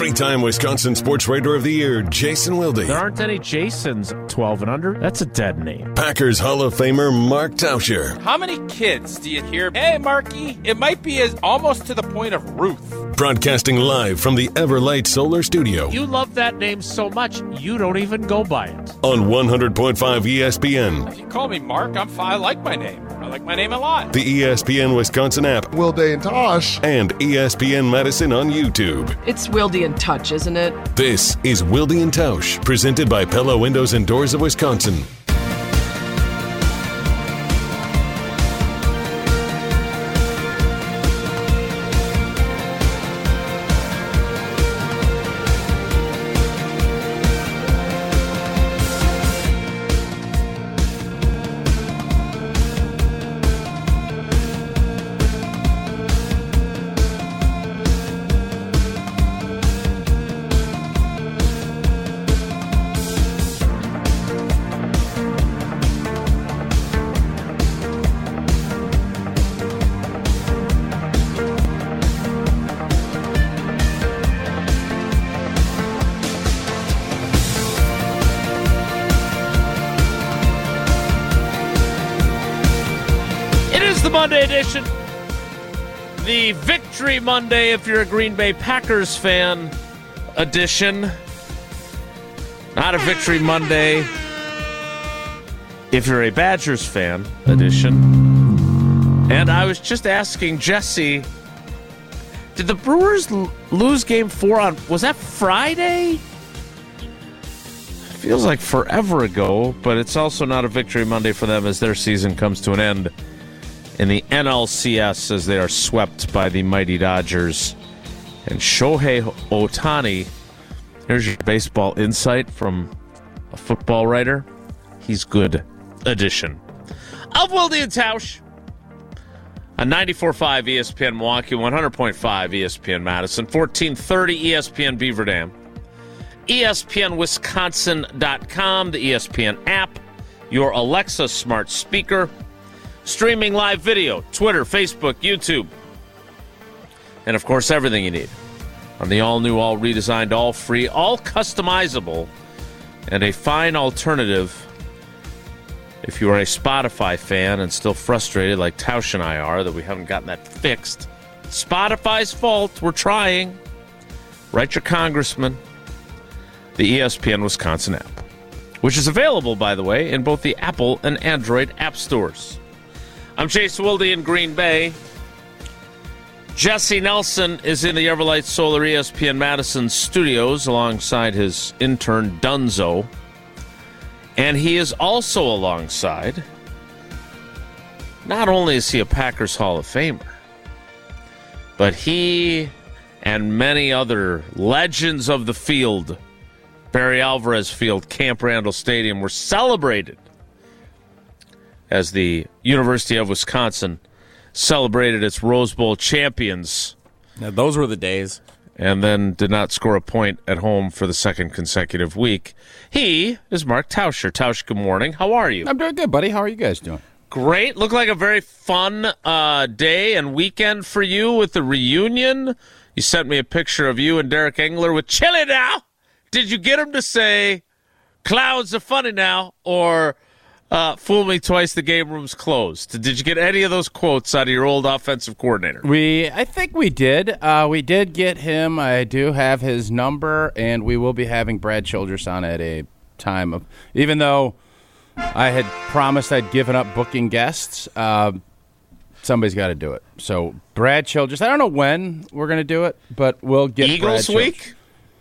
Three-time Wisconsin Sports Writer of the Year, Jason Wilde. There aren't any Jasons 12 and under. That's a dead name. Packers Hall of Famer, Mark Tauscher. How many kids do you hear, hey, Marky, it might be almost to the point of Ruth? Broadcasting live from the Everlight Solar Studio. You love that name so much, you don't even go by it. On 100.5 ESPN. If you call me Mark, I'm fine. I like my name. I like my name a lot. The ESPN Wisconsin app. Wilde and Tosh. And ESPN Madison on YouTube. It's Wilde and Touch, isn't it? This is Wilde and Tausch, presented by Pella Windows and Doors of Wisconsin. Monday edition. The Victory Monday, if you're a Green Bay Packers fan, edition. Not a Victory Monday if you're a Badgers fan, edition. And I was just asking Jesse, did the Brewers lose game 4 on, was that Friday? Feels like forever ago, but it's also not a Victory Monday for them as their season comes to an end in the NLCS as they are swept by the mighty Dodgers. And Shohei Ohtani, here's your baseball insight from a football writer. He's good. Edition of Wilde and Tausch on 94.5 ESPN Milwaukee, 100.5 ESPN Madison, 1430 ESPN Beaver Dam, ESPNWisconsin.com, the ESPN app, your Alexa smart speaker, streaming live video, Twitter, Facebook, YouTube, and of course everything you need on the all-new, all-redesigned, all-free, all-customizable, and a fine alternative if you are a Spotify fan and still frustrated like Tausch and I are that we haven't gotten that fixed. Spotify's fault. We're trying. Write your congressman. The ESPN Wisconsin app, which is available, by the way, in both the Apple and Android app stores. I'm Chase Wilde in Green Bay. Jesse Nelson is in the Everlight Solar ESPN Madison studios alongside his intern Dunzo. And he is also alongside, not only is he a Packers Hall of Famer, but he and many other legends of the field, Barry Alvarez Field, Camp Randall Stadium, were celebrated as the University of Wisconsin celebrated its Rose Bowl champions. Now, those were the days. And then did not score a point at home for the second consecutive week. He is Mark Tauscher. Tausch, good morning. How are you? I'm doing good, buddy. How are you guys doing? Great. Looked like a very fun day and weekend for you with the reunion. You sent me a picture of you and Derek Engler with chili now. Did you get him to say, clowns are funny now, or fool me twice, the game room's closed? Did you get any of those quotes out of your old offensive coordinator? I think we did. We did get him. I do have his number, and we will be having Brad Childress on at a time of, even though I had promised I'd given up booking guests, somebody's got to do it. So Brad Childress, I don't know when we're going to do it, but we'll get Eagles Brad week?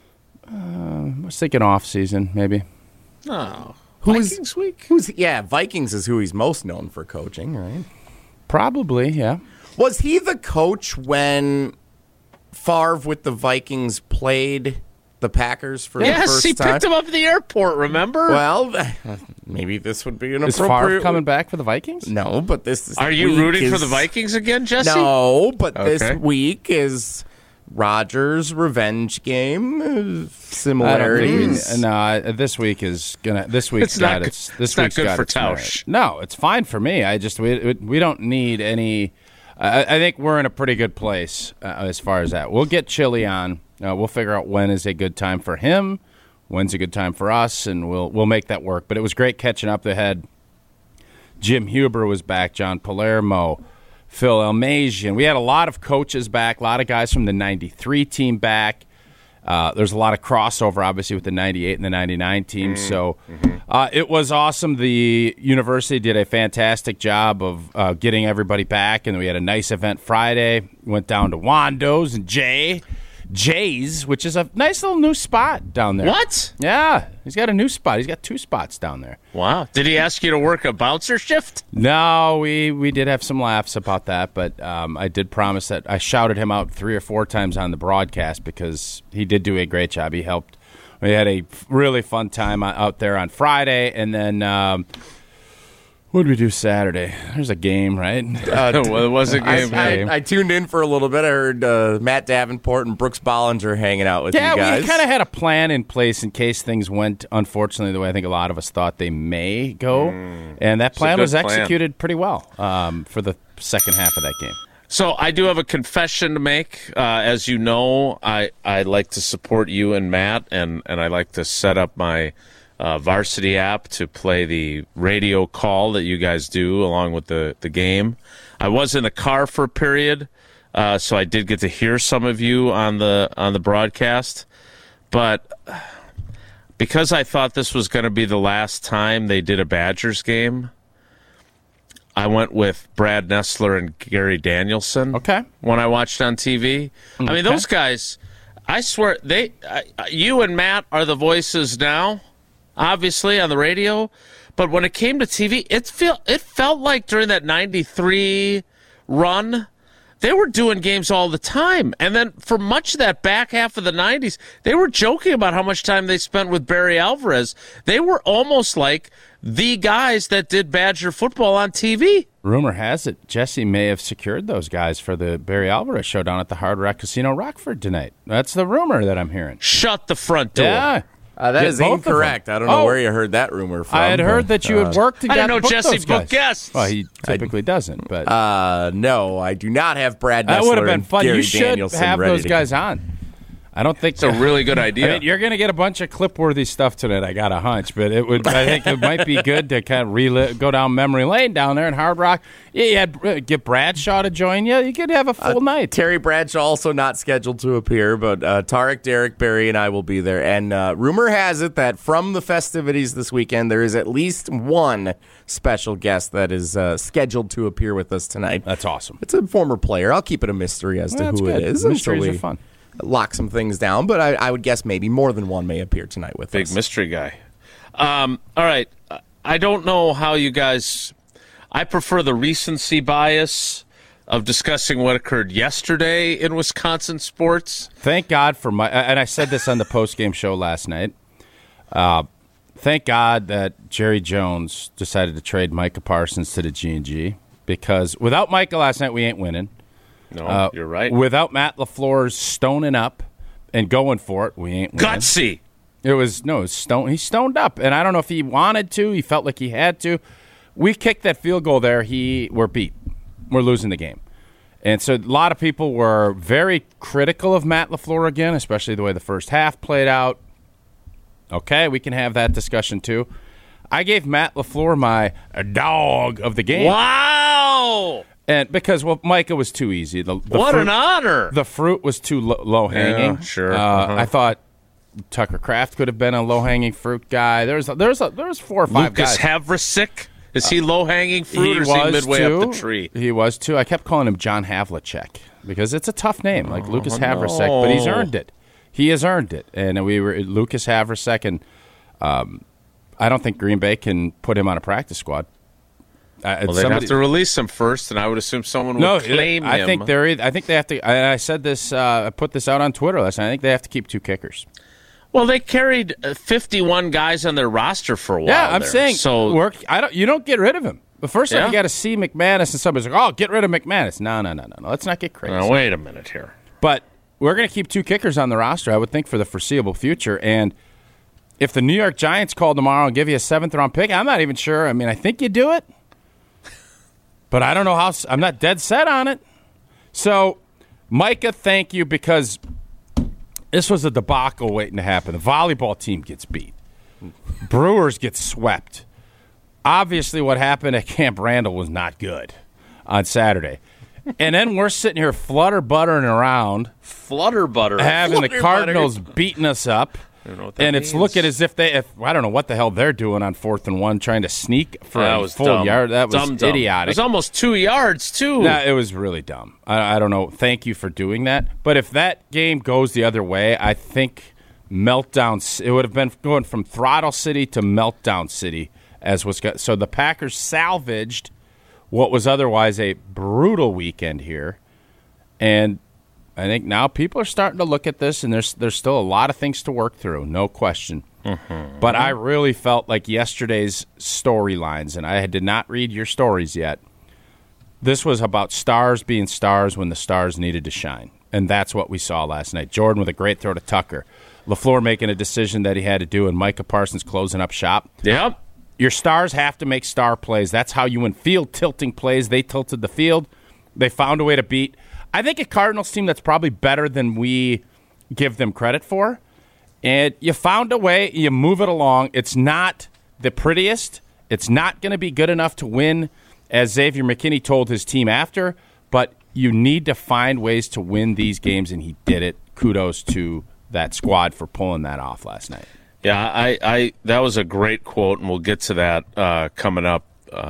I was thinking off season, maybe. Oh. Vikings week? Vikings is who he's most known for coaching, right? Probably, yeah. Was he the coach when Favre with the Vikings played the Packers for the first time? Yes, he picked him up at the airport, remember? Well, maybe this would be an Is appropriate... Favre coming back for the Vikings? No, but this Are you rooting for the Vikings again, Jesse? No, but this week is Rodgers' revenge game. Similarities. This week is gonna. This week's It's not got good. its. This It's not week's good got for its Tausch. merit. No, it's fine for me. We don't need any. I think we're in a pretty good place as far as that. We'll get Chili on We'll figure out when is a good time for him, when's a good time for us, and we'll make that work. But it was great catching up. They had Jim Huber was back, John Palermo, Phil Elmasian. We had a lot of coaches back, a lot of guys from the 93 team back. There's a lot of crossover, obviously, with the 98 and the 99 teams. So it was awesome. The university did a fantastic job of getting everybody back, and we had a nice event Friday. Went down to Wando's and Jay's, which is a nice little new spot down there. What? Yeah, he's got a new spot. He's got 2 spots down there. Wow. Did he ask you to work a bouncer shift? No, we did have some laughs about that, but I did promise that I shouted him out 3 or 4 times on the broadcast because he did do a great job. He helped. We had a really fun time out there on Friday, and then what did we do Saturday? There's a game, right? Well, it was a game. I tuned in for a little bit. I heard Matt Davenport and Brooks Bollinger hanging out with you guys. Yeah, we kind of had a plan in place in case things went, unfortunately, the way I think a lot of us thought they may go. And that plan was executed pretty well for the second half of that game. So I do have a confession to make. As you know, I like to support you and Matt, and I like to set up my Varsity app to play the radio call that you guys do along with the game. I was in the car for a period, so I did get to hear some of you on the broadcast. But because I thought this was going to be the last time they did a Badgers game, I went with Brad Nessler and Gary Danielson. Okay. When I watched on TV. I mean, those guys, I swear, you and Matt are the voices now, obviously, on the radio. But when it came to TV, it felt like during that 93 run, they were doing games all the time. And then for much of that back half of the 90s, they were joking about how much time they spent with Barry Alvarez. They were almost like the guys that did Badger football on TV. Rumor has it Jesse may have secured those guys for the Barry Alvarez show down at the Hard Rock Casino Rockford tonight. That's the rumor that I'm hearing. Shut the front door. Yeah. That is incorrect. I don't know where you heard that rumor from. I had heard that you had worked together. I didn't know Jesse booked guests. Well, he typically doesn't. But no, I do not have Brad Nessler. That would have been fun. Gary You should Danielson have ready those guys on. I don't think it's a really good idea. I mean, you're going to get a bunch of clip-worthy stuff tonight. I got a hunch, but I think it might be good to kind of go down memory lane down there in Hard Rock. Yeah, get Bradshaw to join you. You could have a full night. Terry Bradshaw also not scheduled to appear, but Tarek, Derek, Barry, and I will be there. And rumor has it that from the festivities this weekend, there is at least one special guest that is scheduled to appear with us tonight. That's awesome. It's a former player. I'll keep it a mystery as to who it is. Mysteries are fun. Lock some things down, but I would guess maybe more than one may appear tonight with us. Big mystery guy. All right. I don't know how you guys... I prefer the recency bias of discussing what occurred yesterday in Wisconsin sports. Thank God for and I said this on the post-game show last night. Thank God that Jerry Jones decided to trade Micah Parsons to the G&G, because without Micah last night, we ain't winning. No, you're right. Without Matt LaFleur's stoning up and going for it, we ain't winning. Gutsy. It was stone. He stoned up, and I don't know if he wanted to. He felt like he had to. We kicked that field goal there. We're beat. We're losing the game. And so a lot of people were very critical of Matt LaFleur again, especially the way the first half played out. Okay, we can have that discussion too. I gave Matt LaFleur my dog of the game. Wow! And because, Micah was too easy. What an honor! The fruit was too low hanging. Yeah, sure. I thought Tucker Kraft could have been a low hanging fruit guy. There's 4 or 5 Lucas guys. Havlicek, is he low hanging fruit or is he midway up the tree? He was too. I kept calling him John Havlicek because it's a tough name, like Lucas Havlicek, but he's earned it. He has earned it, and we were Lucas Havlicek, and I don't think Green Bay can put him on a practice squad. Well, they'd have to release him first, and I would assume someone would claim him. I think they have to. I said this. I put this out on Twitter last night. I think they have to keep 2 kickers. Well, they carried 51 guys on their roster for a while. Yeah, I'm saying. So you don't get rid of him. The first time you got to see McManus, and somebody's like, "Oh, get rid of McManus." No. Let's not get crazy. Now, wait a minute here. But we're going to keep 2 kickers on the roster, I would think, for the foreseeable future. And if the New York Giants call tomorrow and give you a 7th-round pick, I'm not even sure. I mean, I think you do it. But I don't know how – I'm not dead set on it. So, Micah, thank you, because This was a debacle waiting to happen. The volleyball team gets beat. Brewers get swept. Obviously, what happened at Camp Randall was not good on Saturday. And then we're sitting here flutter-buttering around. Flutter-butter. Having the Cardinals beating us up. And it's looking as if I don't know what the hell they're doing on 4th and 1, trying to sneak for a full yard. That was idiotic. It was almost 2 yards, too. No, it was really dumb. I don't know. Thank you for doing that. But if that game goes the other way, I think meltdown. It would have been going from Throttle City to Meltdown City, as was. So the Packers salvaged what was otherwise a brutal weekend here, and I think now people are starting to look at this, and there's still a lot of things to work through, no question. Mm-hmm. But I really felt like yesterday's storylines, and I did not read your stories yet. This was about stars being stars when the stars needed to shine, and that's what we saw last night. Jordan with a great throw to Tucker. LaFleur making a decision that he had to do, and Micah Parsons closing up shop. Yep. Your stars have to make star plays. That's how you win field tilting plays. They tilted the field. They found a way to beat. I think a Cardinals team that's probably better than we give them credit for. And you found a way. You move it along. It's not the prettiest. It's not going to be good enough to win, as Xavier McKinney told his team after. But you need to find ways to win these games, and he did it. Kudos to that squad for pulling that off last night. Yeah, I that was a great quote, and we'll get to that coming up.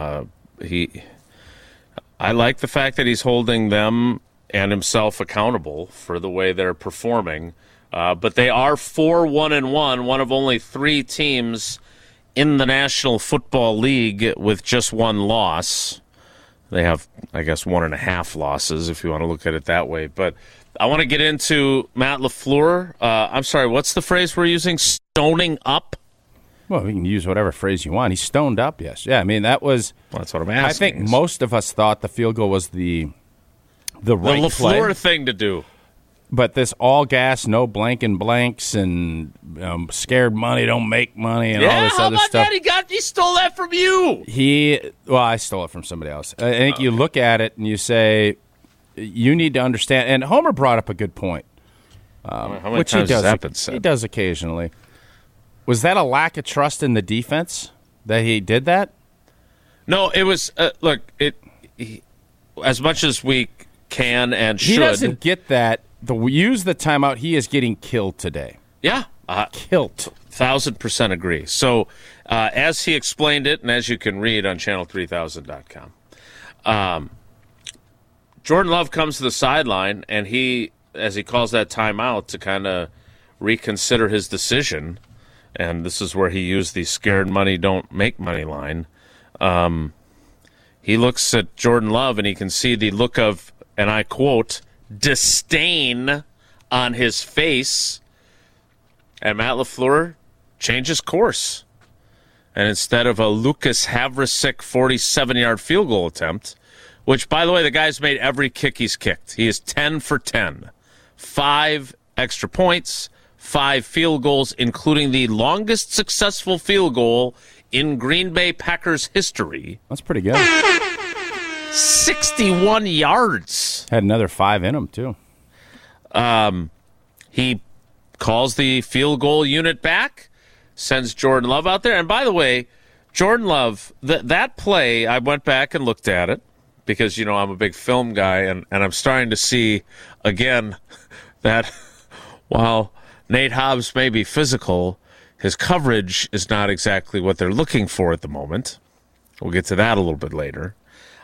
I like the fact that he's holding them and himself accountable for the way they're performing. But they are 4-1-1, one of only 3 teams in the National Football League with just 1 loss. They have, I guess, 1.5 losses, if you want to look at it that way. But I want to get into Matt LaFleur. I'm sorry, what's the phrase we're using? Stoning up? Well, we can use whatever phrase you want. He's stoned up, yes. Yeah, I mean, that was... Well, that's what I'm asking. I think most of us thought the field goal was the right LaFleur play. thing to do. But this all gas, no blanks, and scared money don't make money, and all this other stuff. How about that? He stole that from you. I stole it from somebody else. I think you look at it and you say, you need to understand. And Homer brought up a good point, How many which times has that been said? He does occasionally. Was that a lack of trust in the defense that he did that? No, it was. Look, as much as we can and should. He doesn't get that. Use the timeout. He is getting killed today. Yeah. Killed. 1,000% agree. So, as he explained it, and as you can read on channel3000.com, Jordan Love comes to the sideline, and he, as he calls that timeout to kind of reconsider his decision, and this is where he used the scared money don't make money line. He looks at Jordan Love, and he can see the look of, and I quote, disdain on his face. And Matt LaFleur changes course. And instead of a Lucas Havrasik 47-yard field goal attempt, which, by the way, the guy's made every kick he's kicked. He is 10 for 10. 5 extra points, 5 field goals, including the longest successful field goal in Green Bay Packers history. That's pretty good. 61 yards. Had another 5 in him, too. He calls the field goal unit back, sends Jordan Love out there. And by the way, Jordan Love, that play, I went back and looked at it because, you know, I'm a big film guy, and I'm starting to see, again, that while Nate Hobbs may be physical, his coverage is not exactly what they're looking for at the moment. We'll get to that a little bit later.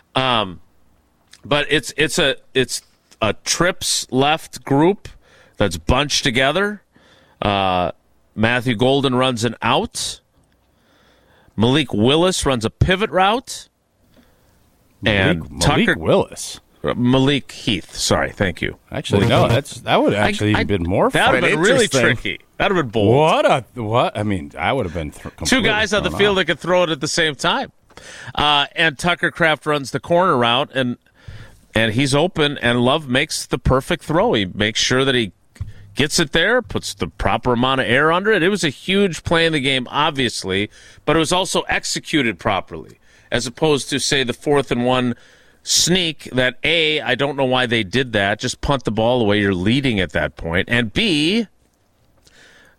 But it's a trips left group that's bunched together. Matthew Golden runs an out. Malik Willis runs a pivot route. Malik Willis. Malik Heath. Sorry, thank you. Actually, no, that would actually have been more fun. That would have been really tricky. That would have been bold. What? I mean, I would have been two guys on the field that could throw it at the same time. And Tucker Kraft runs the corner route, and he's open, and Love makes the perfect throw. He makes sure that he gets it there, puts the proper amount of air under it. It was a huge play in the game, obviously, but it was also executed properly, as opposed to, say, the 4th and 1 sneak that, A, I don't know why they did that. Just punt the ball away. You're leading at that point. And B,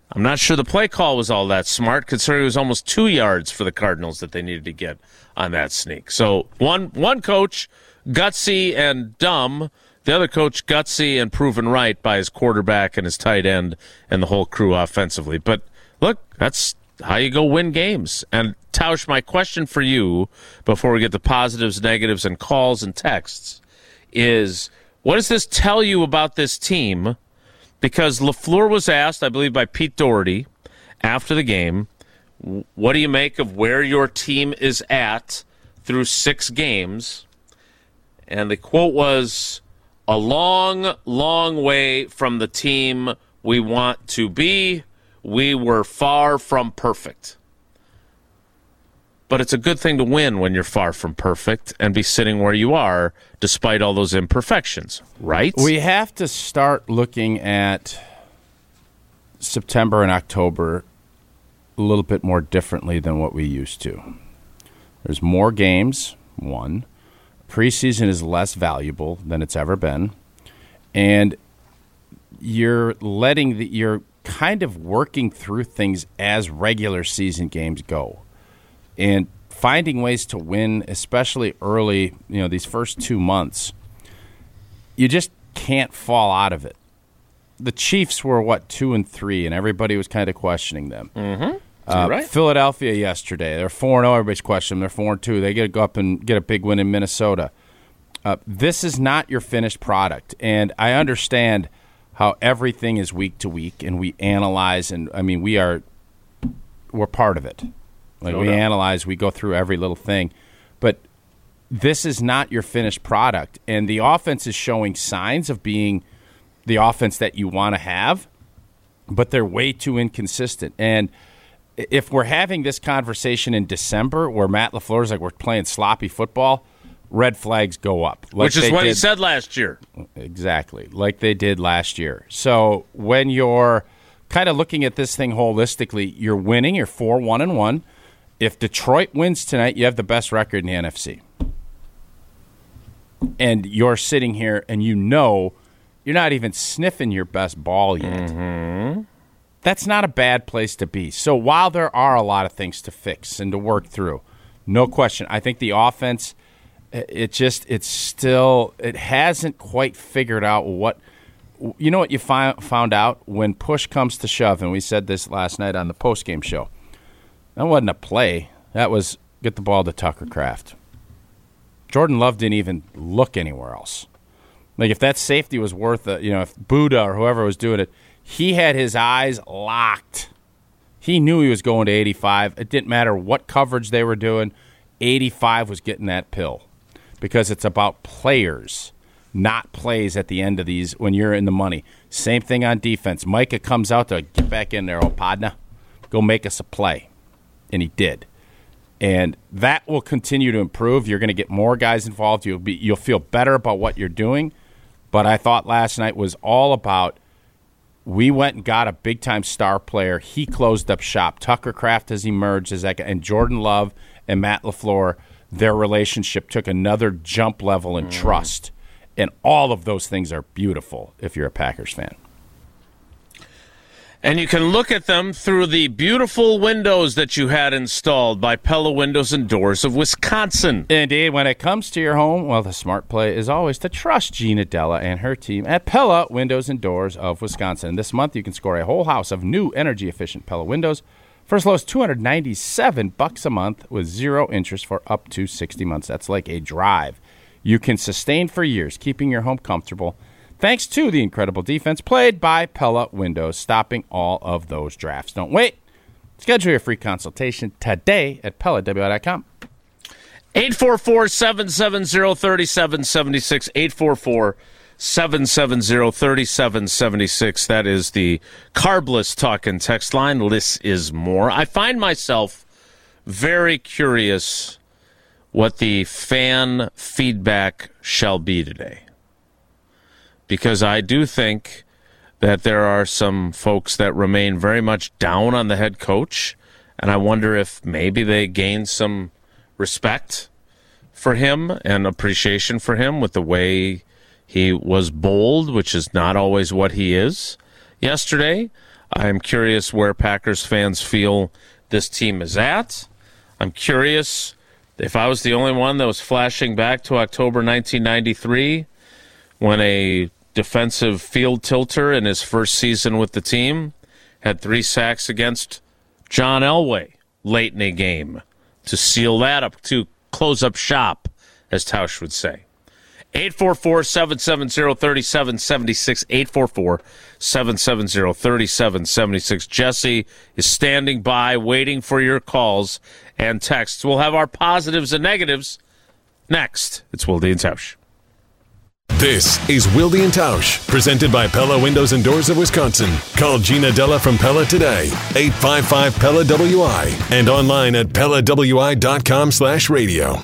I'm not sure the play call was all that smart, considering it was almost 2 yards for the Cardinals that they needed to get on that sneak. So one coach, gutsy and dumb. The other coach, gutsy and proven right by his quarterback and his tight end and the whole crew offensively. But look, that's how you go win games. And Tausch, my question for you, before we get the positives, negatives, and calls and texts, is what does this tell you about this team? Because LaFleur was asked, I believe, by Pete Doherty after the game, what do you make of where your team is at through 6 games? And the quote was, a long, long way from the team we want to be. We were far from perfect. But it's a good thing to win when you're far from perfect and be sitting where you are despite all those imperfections, right? We have to start looking at September and October a little bit more differently than what we used to. There's more games, one. Preseason is less valuable than it's ever been. And you're kind of working through things as regular season games go. And finding ways to win, especially early, these first 2 months, you just can't fall out of it. The Chiefs were, 2-3, and everybody was kind of questioning them. Mm-hmm. Right. Philadelphia yesterday, they're 4-0. Everybody's questioning them. They're 4-2. They get to go up and get a big win in Minnesota. This is not your finished product, and I understand how everything is week to week, and we analyze, and we're part of it. Analyze, we go through every little thing, but this is not your finished product, and the offense is showing signs of being the offense that you want to have, but they're way too inconsistent. And if we're having this conversation in December where Matt LaFleur is like we're playing sloppy football, red flags go up. Which is what he said last year. Exactly, like they did last year. So when you're kind of looking at this thing holistically, you're winning. You're 4-1-1. If Detroit wins tonight, you have the best record in the NFC. And you're sitting here and you're not even sniffing your best ball yet. Mm-hmm. That's not a bad place to be. So while there are a lot of things to fix and to work through, no question, I think the offense, it hasn't quite figured out what you found out when push comes to shove, and we said this last night on the postgame show. That wasn't a play. That was get the ball to Tucker Kraft. Jordan Love didn't even look anywhere else. Like if that safety was worth if Buddha or whoever was doing it, he had his eyes locked. He knew he was going to 85. It didn't matter what coverage they were doing. 85 was getting that pill because it's about players, not plays at the end of these when you're in the money. Same thing on defense. Micah comes out to get back in there, Opadna. Go make us a play. And he did. And that will continue to improve. You're going to get more guys involved. You'll feel better about what you're doing. But I thought last night was all about we went and got a big-time star player. He closed up shop. Tucker Kraft has emerged as that guy. And Jordan Love and Matt LaFleur, their relationship took another jump level in trust. And all of those things are beautiful if you're a Packers fan. And you can look at them through the beautiful windows that you had installed by Pella Windows and Doors of Wisconsin. Indeed, when it comes to your home, well, the smart play is always to trust Gina Della and her team at Pella Windows and Doors of Wisconsin. This month, you can score a whole house of new energy-efficient Pella windows for as low as $297 a month with zero interest for up to 60 months. That's like a drive you can sustain for years, keeping your home comfortable. Thanks to the incredible defense played by Pella Windows, stopping all of those drafts. Don't wait. Schedule your free consultation today at PellaWI.com. 844-770-3776. 844-770-3776. That is the Carbless talk and text line. Less is more. I find myself very curious what the fan feedback shall be today. Because I do think that there are some folks that remain very much down on the head coach, and I wonder if maybe they gained some respect for him and appreciation for him with the way he was bold, which is not always what he is, yesterday. I'm curious where Packers fans feel this team is at. I'm curious if I was the only one that was flashing back to October 1993 when a defensive field tilter in his first season with the team had 3 sacks against John Elway late in a game to seal that up, to close up shop, as Tausch would say. 844-770-3776, 844-770-3776. Jesse is standing by, waiting for your calls and texts. We'll have our positives and negatives next. It's Wilde and Tausch. This is Wilde and Tausch, presented by Pella Windows and Doors of Wisconsin. Call Gina Della from Pella today, 855-PELLA-WI, and online at PellaWI.com/radio.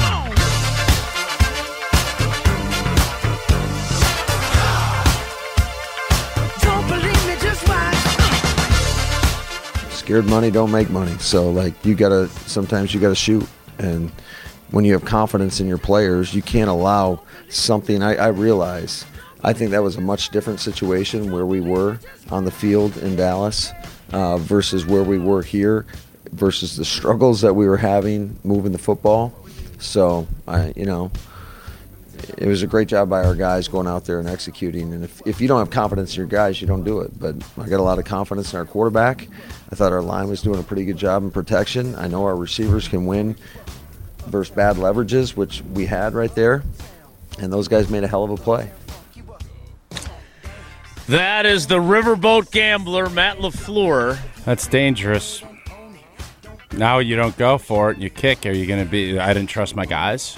Scared money don't make money. So sometimes you gotta shoot. And when you have confidence in your players, you can't allow something. I realize, I think that was a much different situation where we were on the field in Dallas versus where we were here, versus the struggles that we were having moving the football. So it was a great job by our guys going out there and executing. And if you don't have confidence in your guys, you don't do it. But I got a lot of confidence in our quarterback. I thought our line was doing a pretty good job in protection. I know our receivers can win versus bad leverages, which we had right there. And those guys made a hell of a play. That is the riverboat gambler, Matt LaFleur. That's dangerous. Now you don't go for it and you kick. Are you going to be, I didn't trust my guys?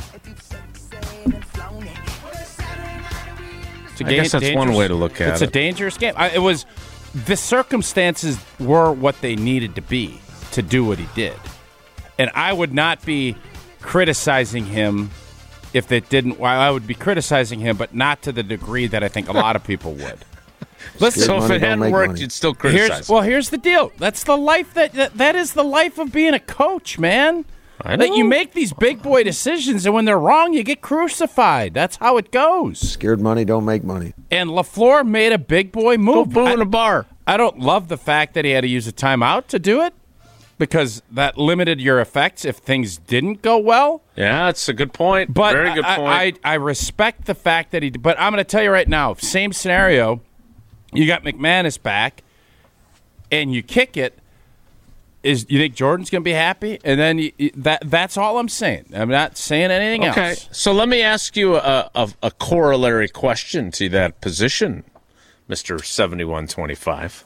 I guess that's one way to look at it. It's a dangerous game. The circumstances were what they needed to be to do what he did. And I would not be criticizing him if it didn't. Well, I would be criticizing him, but not to the degree that I think a lot of people would. Listen, so if it hadn't worked, you'd still criticize him. Well, here's the deal. That's the life that is the life of being a coach, man. I know. That you make these big boy decisions, and when they're wrong, you get crucified. That's how it goes. Scared money don't make money. And LaFleur made a big boy move. Go boo in a bar. I don't love the fact that he had to use a timeout to do it, because that limited your effects if things didn't go well. Yeah, that's a good point. But very good point. I respect the fact that he did. But I'm going to tell you right now, same scenario, you got McManus back, and you kick it. You think Jordan's going to be happy? And then that's all I'm saying. I'm not saying anything else. Okay, so let me ask you a corollary question to that position, Mr. 7125.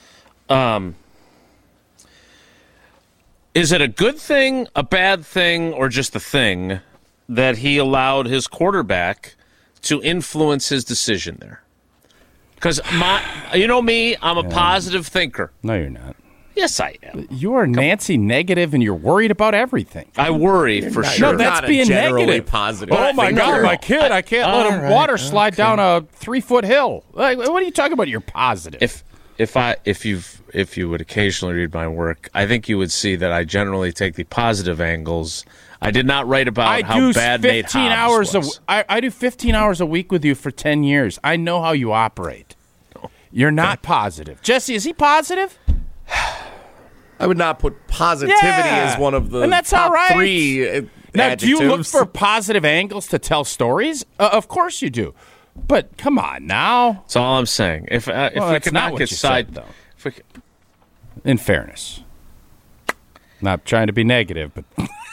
Is it a good thing, a bad thing, or just a thing that he allowed his quarterback to influence his decision there? Because you know me, I'm a positive thinker. No, you're not. Yes, I am. You are Nancy negative, and you're worried about everything. I worry for sure. No, that's being negative. Positive. Oh my God, my kid! I can't let him water slide down a 3-foot hill. Like, what are you talking about? You're positive. If you would occasionally read my work, I think you would see that I generally take the positive angles. I did not write about how bad Nate Hobbs was. I do 15 hours a week with you for 10 years. I know how you operate. You're not positive. Jesse, is he positive? I would not put positivity as one of the and that's top all right. 3 Now, adjectives. do you look for positive angles to tell stories? Of course you do. But come on now. That's all I'm saying. If we could not get side, though. In fairness, not trying to be negative, but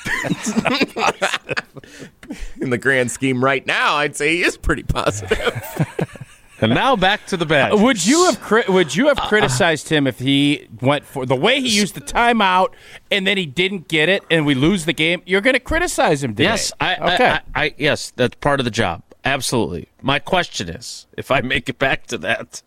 in the grand scheme right now, I'd say he is pretty positive. And now back to the bad. Would you have criticized him if he went for the way he used the timeout and then he didn't get it and we lose the game? You're going to criticize him today. Yes, yes, that's part of the job. Absolutely. My question is, if I make it back to that,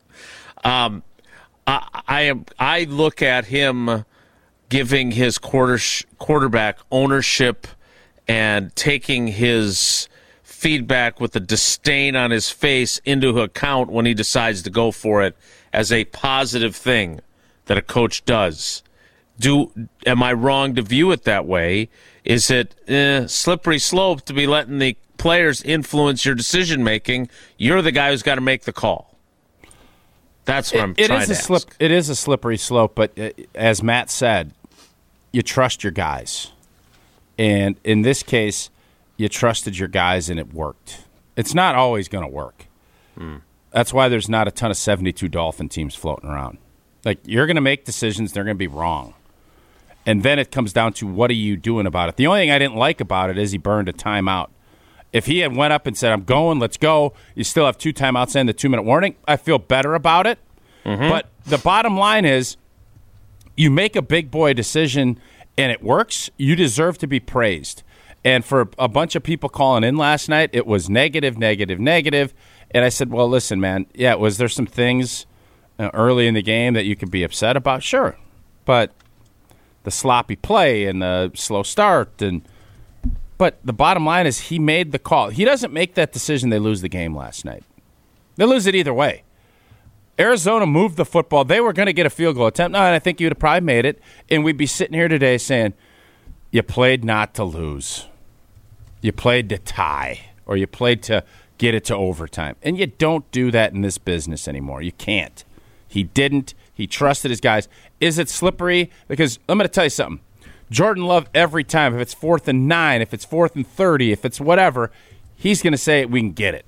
I look at him giving his quarterback ownership and taking his feedback with the disdain on his face into account when he decides to go for it as a positive thing that a coach does. Am I wrong to view it that way? Is it slippery slope to be letting the players influence your decision making? You're the guy who's got to make the call. That's what I'm trying to ask. It is a slippery slope, but as Matt said, you trust your guys. And in this case, you trusted your guys and it worked. It's not always going to work. That's why there's not a ton of 72 Dolphin teams floating around. Like, you're going to make decisions, they're going to be wrong. And then it comes down to what are you doing about it. The only thing I didn't like about it is he burned a timeout. If he had went up and said, I'm going, let's go, you still have 2 timeouts and the 2-minute warning, I feel better about it. But the bottom line is, you make a big boy decision and it works, you deserve to be praised. And for a bunch of people calling in last night, it was negative, negative, negative. And I said, well, listen, man, yeah, was there some things early in the game that you could be upset about? Sure. But the sloppy play and the slow start. But the bottom line is he made the call. He doesn't make that decision, they lose the game last night. They lose it either way. Arizona moved the football. They were going to get a field goal attempt. No, and I think you would have probably made it. And we'd be sitting here today saying, you played not to lose. You played to tie. Or you played to get it to overtime. And you don't do that in this business anymore. You can't. He didn't. He trusted his guys. Is it slippery? Because I'm going to tell you something. Jordan Love, every time, if it's 4th and 9, if it's 4th and 30, if it's whatever, he's going to say, we can get it.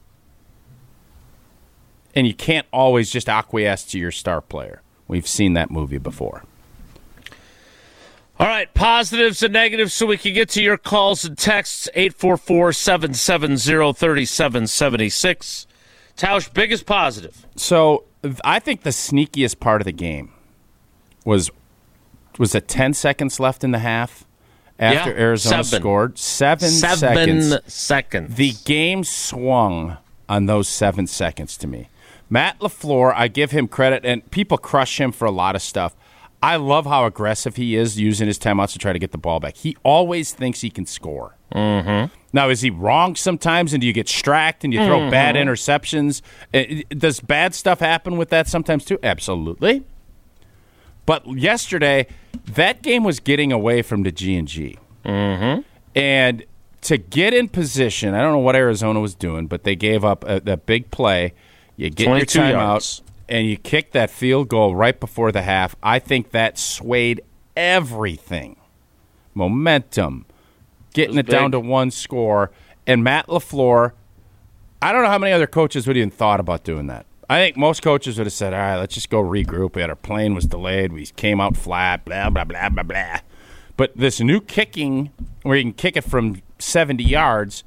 And you can't always just acquiesce to your star player. We've seen that movie before. All right, positives and negatives so we can get to your calls and texts, 844-770-3776. Tausch, biggest positive. So I think the sneakiest part of the game was it 10 seconds left in the half after Arizona scored? 7 seconds. The game swung on those 7 seconds to me. Matt LaFleur, I give him credit, and people crush him for a lot of stuff. I love how aggressive he is using his timeouts to try to get the ball back. He always thinks he can score. Now, is he wrong sometimes, and do you get stracked and you throw bad interceptions? Does bad stuff happen with that sometimes too? Absolutely. But yesterday, that game was getting away from the G&G. And to get in position, I don't know what Arizona was doing, but they gave up a big play. You get your timeout, and you kick that field goal right before the half. I think that swayed everything. Momentum, getting it down to one score. And Matt LaFleur, I don't know how many other coaches would even thought about doing that. I think most coaches would have said, all right, let's just go regroup. Our plane was delayed. We came out flat, blah, blah, blah, blah, blah. But this new kicking, where you can kick it from 70 yards,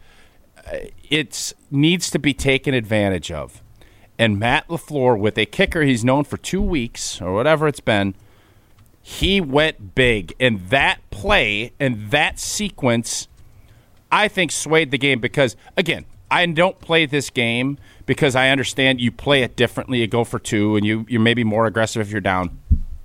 it needs to be taken advantage of. And Matt LaFleur, with a kicker he's known for 2 weeks or whatever it's been, he went big. And that play and that sequence, I think, swayed the game because, again, I don't play this game because I understand you play it differently. You go for 2, and you're maybe more aggressive if you're down.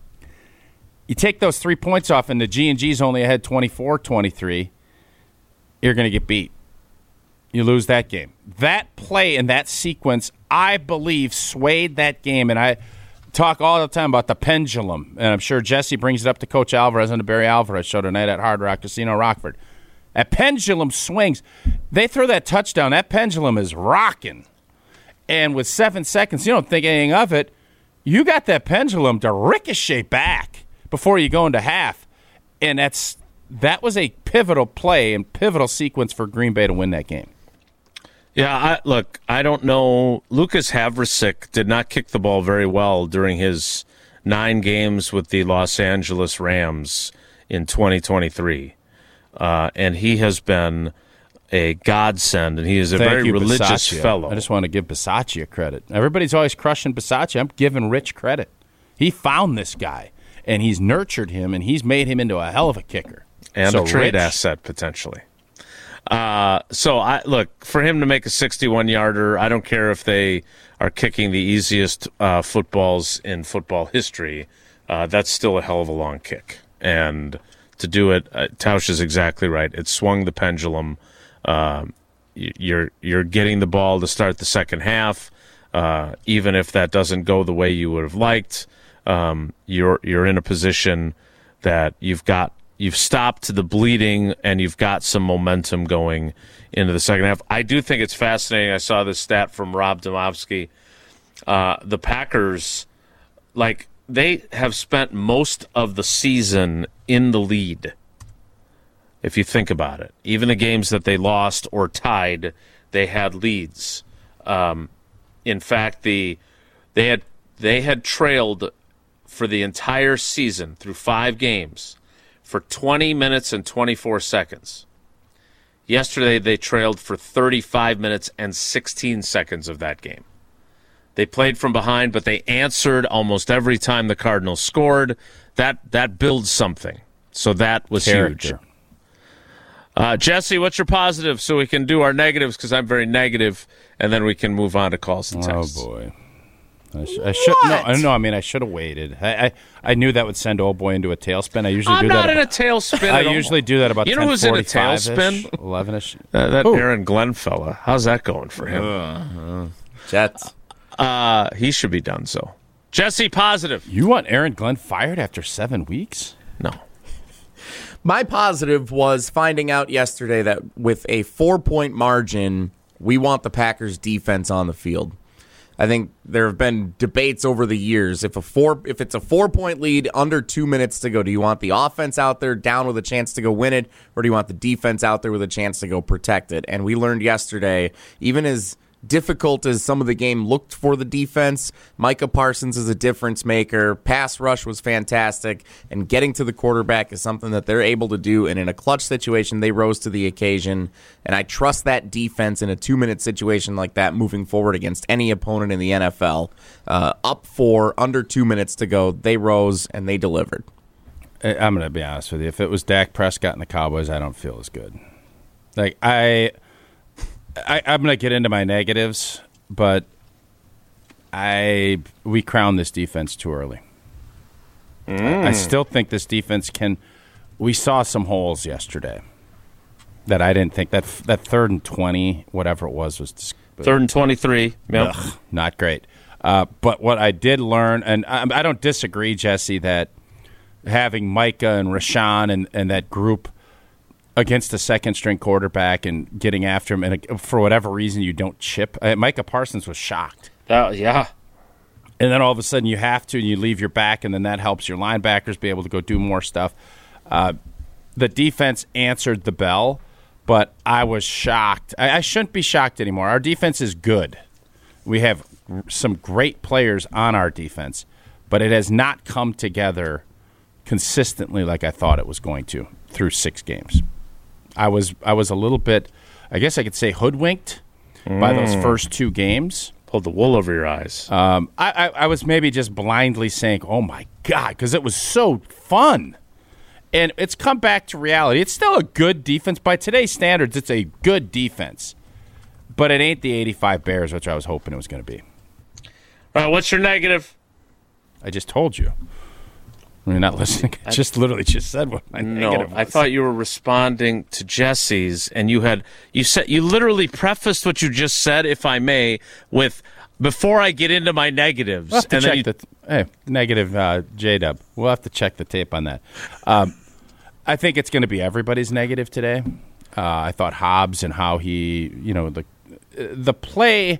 You take those 3 points off, and the G&G's only ahead 24-23, you're going to get beat. You lose that game. That play and that sequence, I believe, swayed that game. And I talk all the time about the pendulum. And I'm sure Jesse brings it up to Coach Alvarez on the Barry Alvarez show tonight at Hard Rock Casino Rockford. That pendulum swings. They throw that touchdown. That pendulum is rocking. And with 7 seconds, you don't think anything of it. You got that pendulum to ricochet back before you go into half. And that was a pivotal play and pivotal sequence for Green Bay to win that game. Yeah, I don't know. Lucas Havrisik did not kick the ball very well during his 9 games with the Los Angeles Rams in 2023. And he has been a godsend, and he is a very religious fellow. I just want to give Bisaccia credit. Everybody's always crushing Bisaccia. I'm giving Rich credit. He found this guy, and he's nurtured him, and he's made him into a hell of a kicker. And a trade asset, potentially. For him to make a 61-yarder, I don't care if they are kicking the easiest footballs in football history. That's still a hell of a long kick. And to do it, Tausch is exactly right. It swung the pendulum. You're getting the ball to start the second half. Even if that doesn't go the way you would have liked, you're in a position that you've stopped the bleeding, and you've got some momentum going into the second half. I do think it's fascinating. I saw this stat from Rob Domofsky. the Packers, like, they have spent most of the season in the lead, if you think about it. Even the games that they lost or tied, they had leads. In fact, they had trailed for the entire season through 5 games for 20 minutes and 24 seconds. Yesterday, they trailed for 35 minutes and 16 seconds of that game. They played from behind, but they answered almost every time the Cardinals scored. That builds something. So that was Character. huge. Jesse, what's your positive so we can do our negatives, because I'm very negative, and then we can move on to calls and texts. Oh, boy. I should have waited. I knew that would send old boy into a tailspin. I usually I'm do not that. in a tailspin. I usually do that about 10:45. You know who's in a tailspin? 11ish. That Who? Aaron Glenn fella. How's that going for him? Jets. He should be done so. Jesse, positive. You want Aaron Glenn fired after 7 weeks? No. My positive was finding out yesterday that with a 4-point margin, we want the Packers defense on the field. I think there have been debates over the years. If it's a 4-point lead under 2 minutes to go, do you want the offense out there down with a chance to go win it, or do you want the defense out there with a chance to go protect it? And we learned yesterday, even as difficult as some of the game looked for the defense, Micah Parsons is a difference maker. Pass rush was fantastic, and getting to the quarterback is something that they're able to do, and in a clutch situation, they rose to the occasion, and I trust that defense in a 2-minute situation like that moving forward against any opponent in the NFL. Up 4, under 2 minutes to go, they rose, and they delivered. I'm going to be honest with you. If it was Dak Prescott and the Cowboys, I don't feel as good. Like, I'm going to get into my negatives, but we crowned this defense too early. I still think this defense can. We saw some holes yesterday that I didn't think that 3rd and 20, whatever it was just 3rd and 23. Yep. Not great. But what I did learn, and I don't disagree, Jesse, that having Micah and Rashawn and that group against a second-string quarterback and getting after him, and for whatever reason you don't chip. Micah Parsons was shocked. Yeah. And then all of a sudden you have to, and you leave your back, and then that helps your linebackers be able to go do more stuff. The defense answered the bell, but I was shocked. I shouldn't be shocked anymore. Our defense is good. We have some great players on our defense, but it has not come together consistently like I thought it was going to through 6 games. I was a little bit, I guess I could say, hoodwinked by those first 2 games. Pulled the wool over your eyes. I was maybe just blindly saying, oh, my God, because it was so fun. And it's come back to reality. It's still a good defense. By today's standards, it's a good defense. But it ain't the 85 Bears, which I was hoping it was going to be. All right, what's your negative? I just told you. You're not listening. I just literally just said what my negative was. I thought you were responding to Jesse's, and you literally prefaced what you just said, if I may, with before I get into my negatives. We'll have to check negative J-Dub. We'll have to check the tape on that. I think it's going to be everybody's negative today. I thought Hobbs and how he, the play,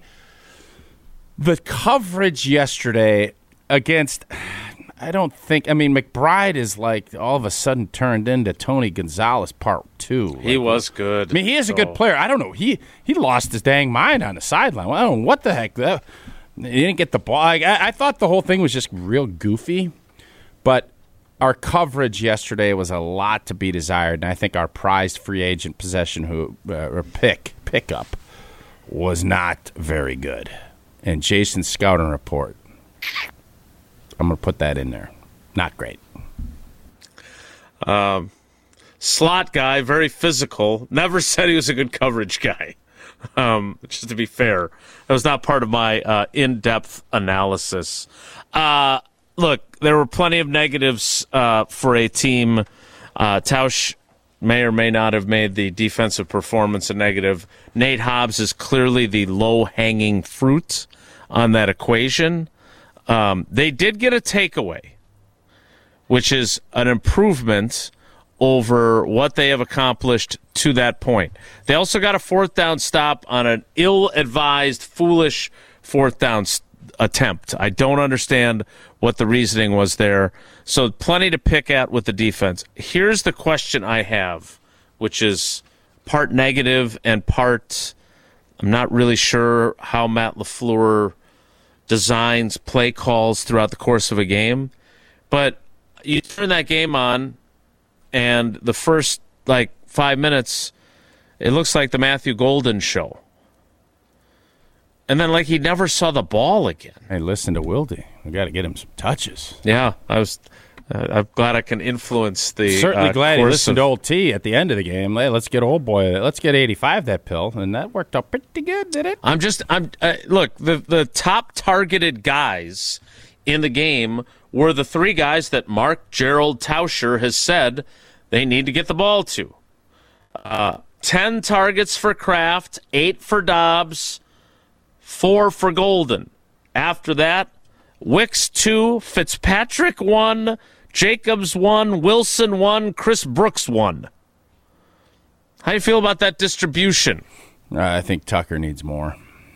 the coverage yesterday against. I don't think. I mean, McBride is like all of a sudden turned into Tony Gonzalez Part 2. He was good. I mean, he is a good player. I don't know. He lost his dang mind on the sideline. Well, I don't know what the heck. He didn't get the ball. I thought the whole thing was just real goofy. But our coverage yesterday was a lot to be desired, and I think our prized free agent possession or pickup was not very good. And Jason's scouting report. I'm going to put that in there. Not great. Slot guy, very physical. Never said he was a good coverage guy. Just to be fair. That was not part of my in-depth analysis. Look, there were plenty of negatives for a team. Tausch may or may not have made the defensive performance a negative. Nate Hobbs is clearly the low-hanging fruit on that equation. They did get a takeaway, which is an improvement over what they have accomplished to that point. They also got a 4th down stop on an ill-advised, foolish 4th down attempt. I don't understand what the reasoning was there. So plenty to pick at with the defense. Here's the question I have, which is part negative and part I'm not really sure how Matt LaFleur designs play calls throughout the course of a game. But you turn that game on, and the first, 5 minutes, it looks like the Matthew Golden show. And then, he never saw the ball again. Hey, listen to Wilde. We got to get him some touches. Yeah, I'm glad I can influence the. Certainly glad he listened to old T at the end of the game. Hey, let's get old boy. Let's get 85 that pill, and that worked out pretty good, did it? Look, the top targeted guys in the game were the three guys that Mark Gerald Tauscher has said they need to get the ball to. 10 targets for Kraft, 8 for Dobbs, 4 for Golden. After that, Wicks 2, Fitzpatrick 1, Jacobs 1, Wilson 1, Chris Brooks 1. How do you feel about that distribution? I think Tucker needs more.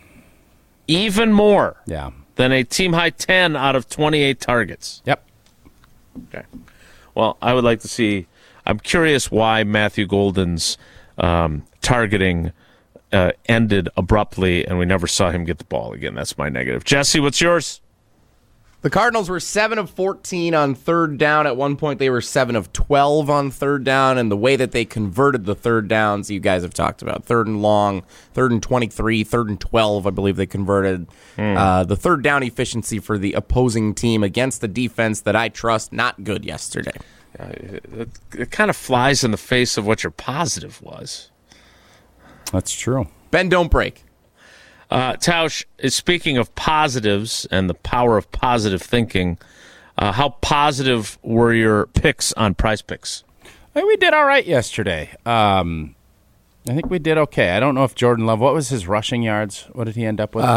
Even more? Yeah. Than a team-high 10 out of 28 targets? Yep. Okay. Well, I would like to see... I'm curious why Matthew Golden's targeting ended abruptly and we never saw him get the ball again. That's my negative. Jesse, what's yours? The Cardinals were 7 of 14 on third down. At one point, they were 7 of 12 on third down, and the way that they converted the third downs, you guys have talked about. 3rd and long, 3rd and 23, 3rd and 12, I believe they converted. The third down efficiency for the opposing team against the defense that I trust, not good yesterday. It kind of flies in the face of what your positive was. That's true. Ben, don't break. Tausch, speaking of positives and the power of positive thinking, how positive were your picks on Prize Picks? I think we did all right yesterday. I think we did okay. I don't know if Jordan Love, what was his rushing yards? What did he end up with?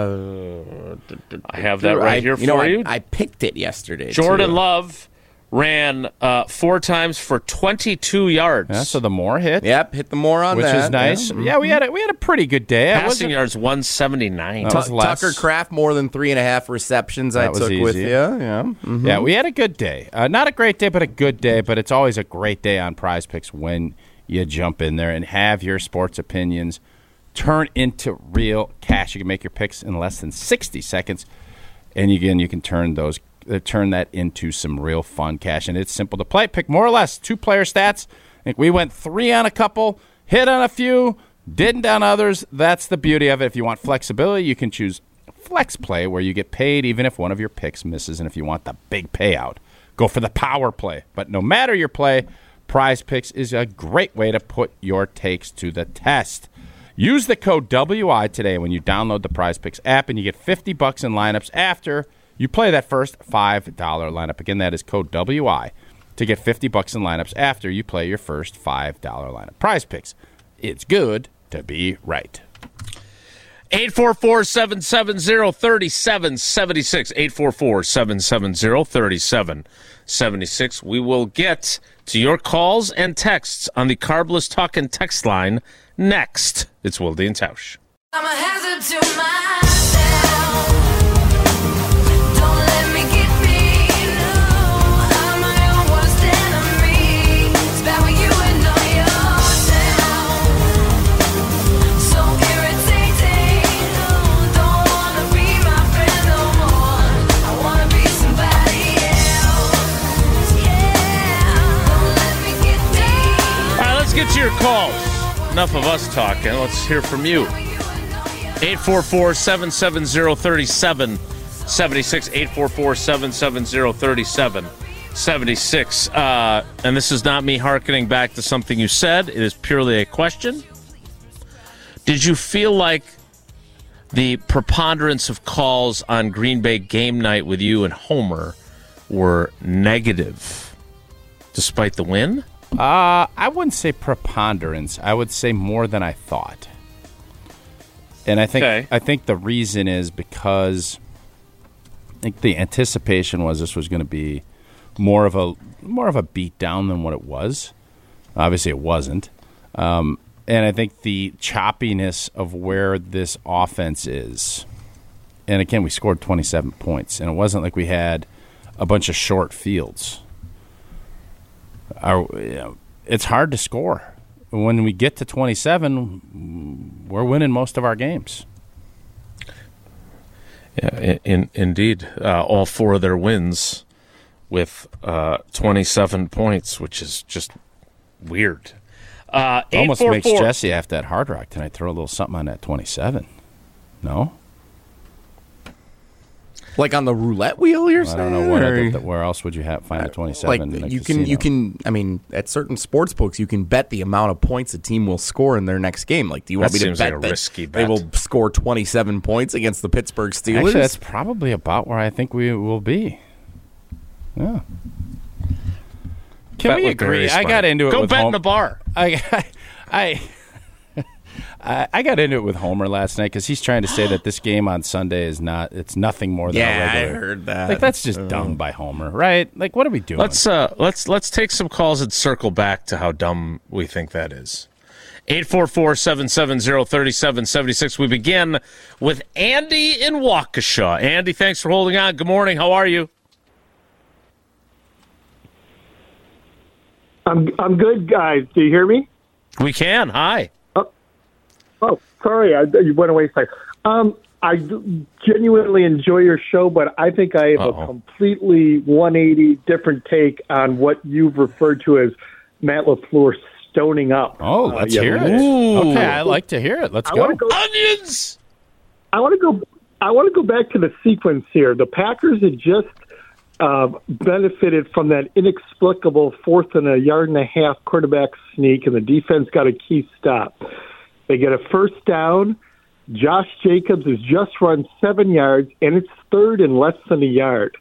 I have that right here for you. I picked it yesterday. Jordan Love ran 4 times for 22 yards. Yeah, so the Moore hit. Yep, hit the Moore on which that. Which is nice. Yeah, we had a pretty good day. Passing yards 179. Tucker Kraft more than 3.5 receptions I took with you. Yeah, mm-hmm. Yeah, we had a good day. Not a great day, but a good day. But it's always a great day on Prize Picks when you jump in there and have your sports opinions turn into real cash. You can make your picks in less than 60 seconds, and again, you can turn that into some real fun cash. And it's simple to play. Pick more or less 2-player stats. I think we went 3 on a couple, hit on a few, didn't on others. That's the beauty of it. If you want flexibility, you can choose Flex Play, where you get paid even if one of your picks misses. And if you want the big payout, go for the Power Play. But no matter your play, Prize Picks is a great way to put your takes to the test. Use the code WI today when you download the Prize Picks app, and you get $50 in lineups after you play that first $5 lineup. Again, that is code WI to get $50 in lineups after you play your first $5 lineup. Prize Picks. It's good to be right. 844-770-3776. 844-770-3776. We will get to your calls and texts on the Carbless Talkin' text line next. It's Wilde and Tausch. I'm a hazard to myself. Don't let me get me. No, I'm my own worst enemy. It's bad when you know yourself. So irritating. No, don't wanna be my friend no more. I wanna be somebody else. Yeah, don't let me get me. All right, let's get to your calls. Enough of us talking. Let's hear from you. 844-770-3776. 844-770-3776. And this is not me hearkening back to something you said. It is purely a question. Did you feel like the preponderance of calls on Green Bay game night with you and Homer were negative despite the win? I wouldn't say preponderance. I would say more than I thought. And I think the reason is because I think the anticipation was this was going to be more of a beat down than what it was. Obviously, it wasn't. And I think the choppiness of where this offense is And again, we scored 27 points, and it wasn't like we had a bunch of short fields. It's hard to score. When we get to 27, we're winning most of our games. Yeah, indeed. All 4 of their wins with 27 points, which is just weird. Almost makes Jesse after that Hard Rock tonight throw a little something on that 27. No? Like on the roulette wheel, you're I saying? don't know where else would you find a 27? in a you casino? can. I mean, at certain sports books, you can bet the amount of points a team will score in their next game. Like, do you want That me to seems bet like a that risky they bet. will score 27 points against the Pittsburgh Steelers? Actually, that's probably about where I think we will be. Yeah. Can Bet we with agree? Barry's I money. got into it Go with bet in the bar. I got into it with Homer last night because he's trying to say that this game on Sunday is nothing more than a Yeah, I regular. heard that. Like, that's just dumb by Homer, right? Like, what are we doing? Let's take some calls and circle back to how dumb we think that is. 844-770-3776. We begin with Andy in Waukesha. Andy, thanks for holding on. Good morning. How are you? I'm good, guys. Do you hear me? We can. Hi. Oh, sorry, you went away. I genuinely enjoy your show, but I think I have a completely 180 different take on what you've referred to as Matt LaFleur stoning up. Oh, let's hear it. Ooh. Okay, I like to hear it. Let's go. Onions! I want to go back to the sequence here. The Packers had just benefited from that inexplicable 4th and a yard and a half quarterback sneak, and the defense got a key stop. They get a first down. Josh Jacobs has just run 7 yards, and it's 3rd and less than a yard.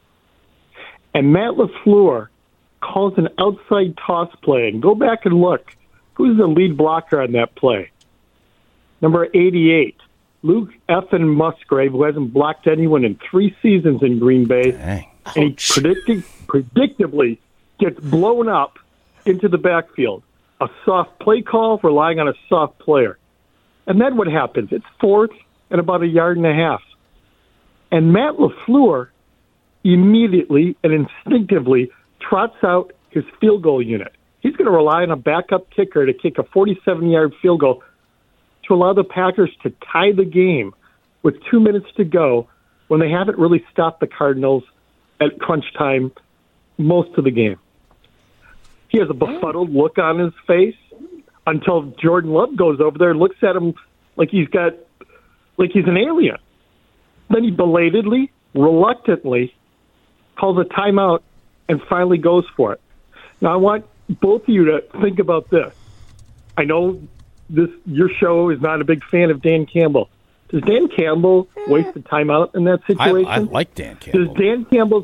And Matt LaFleur calls an outside toss play. And go back and look. Who's the lead blocker on that play? Number 88, Luke Effin Musgrave, who hasn't blocked anyone in 3 seasons in Green Bay. Dang. And he predictably gets blown up into the backfield. A soft play call, relying on a soft player. And then what happens? It's 4th and about a yard and a half. And Matt LaFleur immediately and instinctively trots out his field goal unit. He's going to rely on a backup kicker to kick a 47-yard field goal to allow the Packers to tie the game with 2 minutes to go when they haven't really stopped the Cardinals at crunch time most of the game. He has a befuddled look on his face until Jordan Love goes over there and looks at him like he's an alien. Then he belatedly, reluctantly calls a timeout and finally goes for it. Now, I want both of you to think about this. I know your show is not a big fan of Dan Campbell. Does Dan Campbell waste a timeout in that situation? I like Dan Campbell. Does Dan Campbell's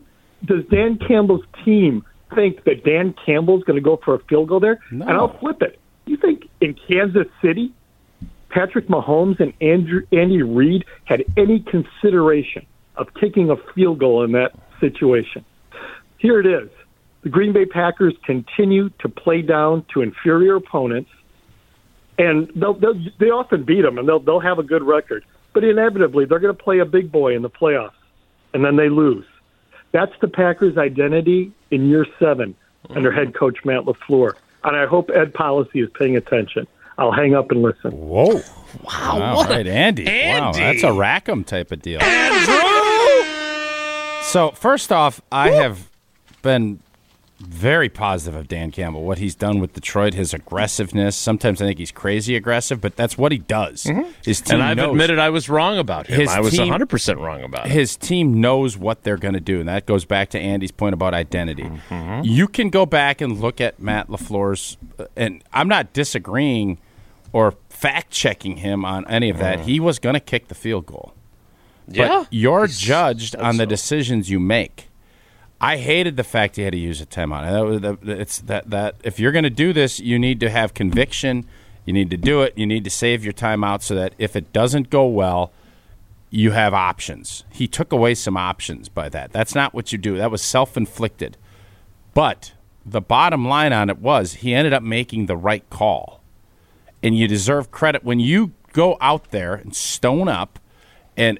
team think that Dan Campbell's going to go for a field goal there? No. And I'll flip it. You think in Kansas City, Patrick Mahomes and Andy Reid had any consideration of kicking a field goal in that situation? Here it is. The Green Bay Packers continue to play down to inferior opponents, and they often beat them, and they'll have a good record. But inevitably, they're going to play a big boy in the playoffs, and then they lose. That's the Packers' identity in year 7 under head coach Matt LaFleur. And I hope Ed Policy is paying attention. I'll hang up and listen. Whoa. Wow. All right, Andy. Wow, that's a Rackham type of deal. So, first off, I have been very positive of Dan Campbell, what he's done with Detroit, his aggressiveness. Sometimes I think he's crazy aggressive, but that's what he does. His team And I've knows. admitted I was wrong about him. I was team- 100% wrong about it. His team knows what they're going to do, and that goes back to Andy's point about identity. You can go back and look at Matt LaFleur's, and I'm not disagreeing or fact-checking him on any of that. He was going to kick the field goal. Yeah. But you're judged on the decisions you make. I hated the fact he had to use a timeout. It's that if you're going to do this, you need to have conviction. You need to do it. You need to save your timeout so that if it doesn't go well, you have options. He took away some options by that. That's not what you do. That was self-inflicted. But the bottom line on it was he ended up making the right call. And you deserve credit when you go out there and stone up, and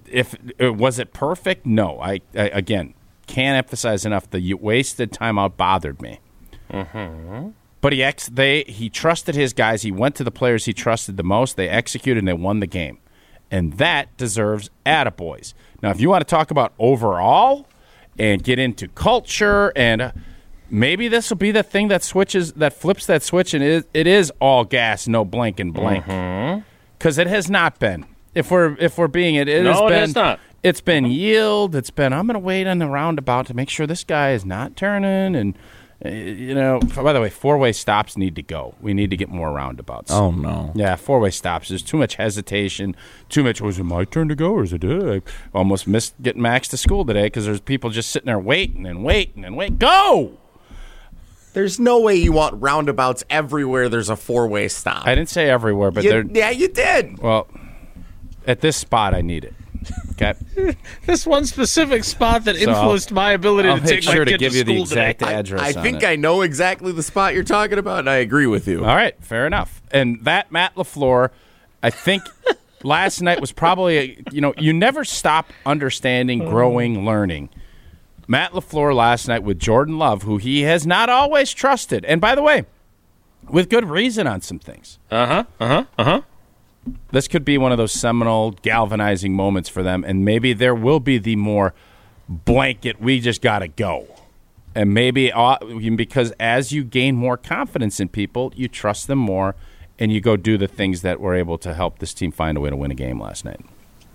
if was it perfect? No. I again can't emphasize enough the wasted timeout bothered me. Mm-hmm. But he trusted his guys. He went to the players he trusted the most. They executed and they won the game, and that deserves attaboys. Now, if you want to talk about overall and get into culture, and maybe this will be the thing that flips that switch, and it is all gas, no blank and blank, because it has not been. If we're being it has not. It's been yield. It's been I'm going to wait on the roundabout to make sure this guy is not turning. And by the way, 4-way stops need to go. We need to get more roundabouts. Oh no. Yeah, 4-way stops. There's too much hesitation. Too much. Was it my turn to go or is it? I almost missed getting Max to school today because there's people just sitting there waiting and waiting and waiting. Go. There's no way you want roundabouts everywhere. There's a 4-way stop. I didn't say everywhere, but yeah, you did. Well, at this spot, I need it. Okay. This one specific spot that influenced my ability I'll to take make sure my to kid give to you the school exact today. address. I think I know exactly the spot you're talking about, and I agree with you. All right, fair enough. And that Matt LaFleur, I think last night was probably you never stop understanding, growing, learning. Matt LaFleur last night with Jordan Love, who he has not always trusted, and by the way, with good reason on some things. This could be one of those seminal, galvanizing moments for them, and maybe there will be the more blanket, we just got to go. And maybe because as you gain more confidence in people, you trust them more, and you go do the things that were able to help this team find a way to win a game last night.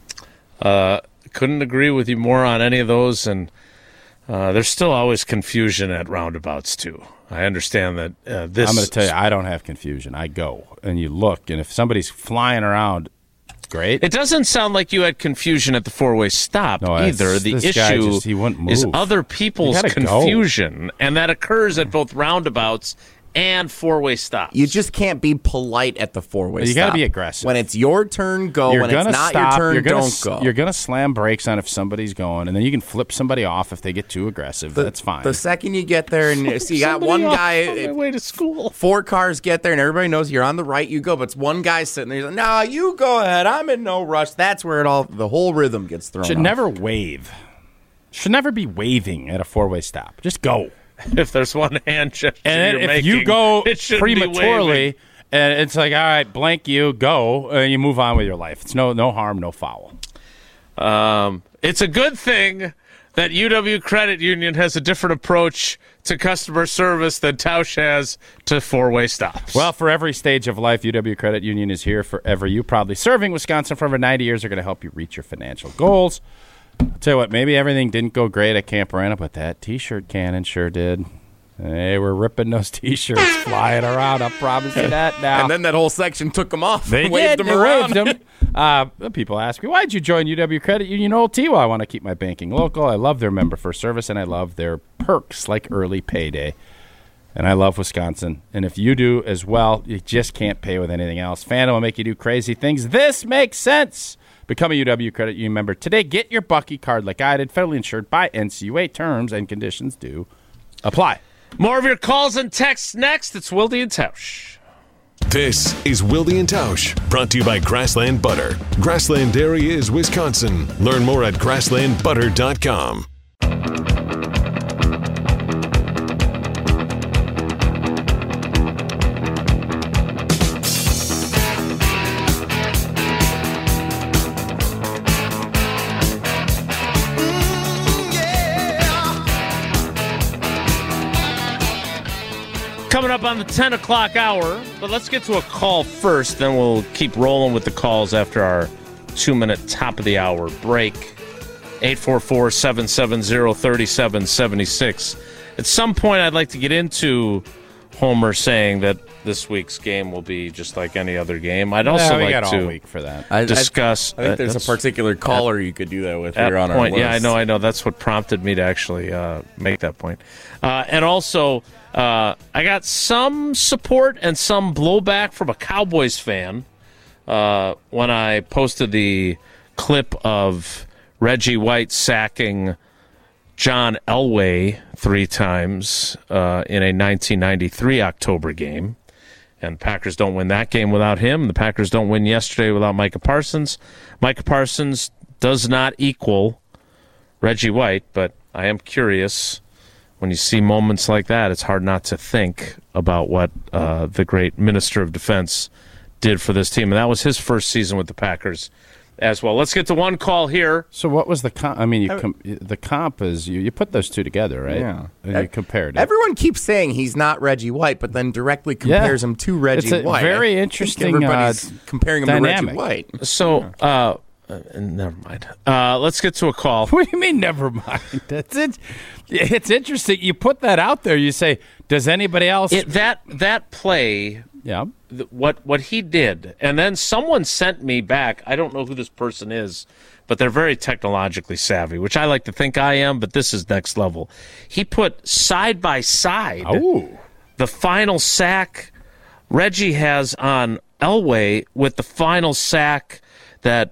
Couldn't agree with you more on any of those, and there's still always confusion at roundabouts, too. I understand that this... I'm going to tell you, I don't have confusion. I go, and you look, and if somebody's flying around, great. It doesn't sound like you had confusion at the 4-way stop either. The issue he wouldn't move. is other people's confusion, and that occurs at both roundabouts and 4-way stops. You just can't be polite at the 4-way stop. You got to be aggressive. When it's your turn, go. When it's not your turn, don't go. You're going to slam brakes on if somebody's going, and then you can flip somebody off if they get too aggressive. That's fine. The second you get there and you got one guy on their way to school. 4 cars get there and everybody knows you're on the right, you go, but it's one guy sitting there, he's like, no, you go ahead. I'm in no rush. That's where the whole rhythm gets thrown Should off. never wave. Should never be waving at a 4-way stop. Just go. If there's one hand gesture and you're if making, you go it shouldn't prematurely, and it's like, all right, blank you, go, and you move on with your life. It's no harm, no foul. It's a good thing that UW Credit Union has a different approach to customer service than Tausch has to 4-way stops. Well, for every stage of life, UW Credit Union is here forever. You proudly serving Wisconsin for over 90 years are going to help you reach your financial goals. I'll tell you what, maybe everything didn't go great at Camp Rana, but that T-shirt cannon sure did. Hey, we're ripping those T-shirts, flying around. I promise you that now. And then that whole section took them off. They waved did. them around. Waved them. People ask me, why'd you join UW Credit Union Old T? Well, I want to keep my banking local. I love their member first service, and I love their perks like early payday. And I love Wisconsin. And if you do as well, you just can't pay with anything else. Fandom will make you do crazy things. This makes sense. Become a UW Credit Union member today. Get your Bucky card like I did. Federally insured by NCUA. Terms and conditions do apply. More of your calls and texts next. It's Wilde and Tausch. This is Wilde and Tausch, brought to you by Grassland Butter. Grassland Dairy is Wisconsin. Learn more at grasslandbutter.com. Coming up on the 10 o'clock hour, but let's get to a call first, then we'll keep rolling with the calls after our 2-minute top of the hour break. 844-770-3776. At some point, I'd like to get into Homer saying that this week's game will be just like any other game. I'd also we like got to all week for that. discuss. I think there's a particular caller you could do that with here on point. our list. Yeah, I know. That's what prompted me to actually make that point. And also, I got some support and some blowback from a Cowboys fan when I posted the clip of Reggie White sacking John Elway 3 times in a 1993 October game. And Packers don't win that game without him. The Packers don't win yesterday without Micah Parsons. Micah Parsons does not equal Reggie White, but I am curious. When you see moments like that, it's hard not to think about what the great Minister of Defense did for this team. And that was his first season with the Packers as well. Let's get to one call here. So what was the comp? I mean, the comp is you put those two together, right? Yeah. And you compared it. Everyone keeps saying he's not Reggie White, but then directly compares him to Reggie It's a White. very I think interesting everybody's comparing him dynamic. to Reggie White. So, never mind. Let's get to a call. What do you mean, never mind? That's it. It's interesting. You put that out there. You say, does anybody else? That play, yeah. What he did, and then someone sent me back. I don't know who this person is, but they're very technologically savvy, which I like to think I am, but this is next level. He put side by side the final sack Reggie has on Elway with the final sack that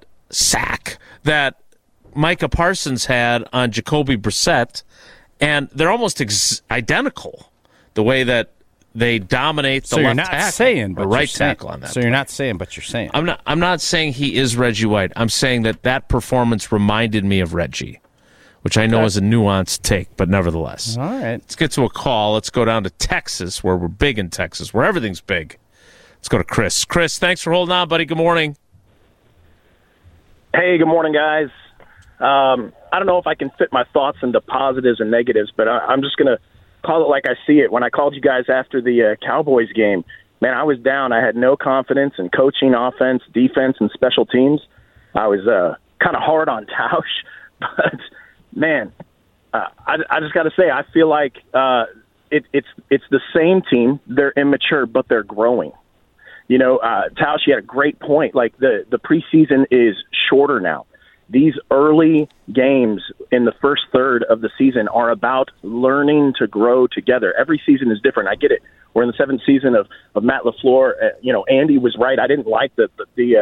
Micah Parsons had on Jacoby Brissett, and they're almost identical, the way that they dominate the left tackle, or right tackle on that. So you're not saying, but you're saying. I'm not saying he is Reggie White. I'm saying that performance reminded me of Reggie, which I know is a nuanced take, but nevertheless. All right. Let's get to a call. Let's go down to Texas, where we're big in Texas, where everything's big. Let's go to Chris. Chris, thanks for holding on, buddy. Good morning. Hey, good morning, guys. I don't know if I can fit my thoughts into positives and negatives, but I'm just going to call it like I see it. When I called you guys after the Cowboys game, man, I was down. I had no confidence in coaching, offense, defense, and special teams. I was kind of hard on Tausch, but, man, I just got to say, I feel like it's the same team. They're immature, but they're growing. You know, Tausch, you had a great point. Like, the preseason is shorter now. These early games in the first third of the season are about learning to grow together. Every season is different. I get it. We're in the seventh season of Matt LaFleur. Andy was right. I didn't like the